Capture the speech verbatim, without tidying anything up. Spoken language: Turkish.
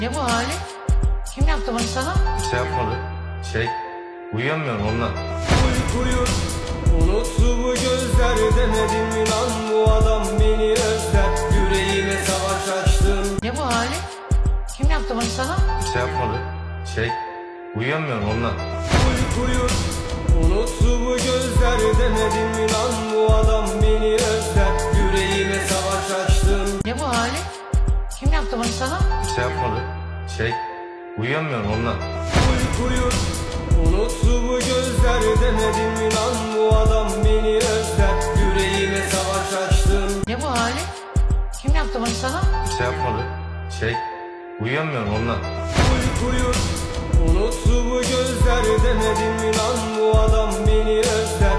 Ne bu hali? Kim yaptı bunu sana? Şey yapmadı. Şey, uyuyamıyorum ondan. Uykuyu unuttu bu gözler, demedim inan bu adam beni özler. Yüreğime savaş açtım. Ne bu hali? Kim yaptı bunu sana? Şey yapmadı. Şey, uyuyamıyorum ondan. Uykuyu unuttu bu gözler, demedim inan bu adam beni özler. Yüreğime savaş açtım. Ne bu hali? Kim yaptı bunu sana? Şey yapmadı. Şey, uyuyamıyorum ondan. Uykuyu unuttu bu gözler, demedim inan bu adam beni özler. Yüreğime savaş açtım. Ne bu hali? Kim yaptı bunu sana? Şey yapmadı. Şey, uyuyamıyorum ondan. Uykuyu unuttu bu gözler, demedim inan bu adam beni özler.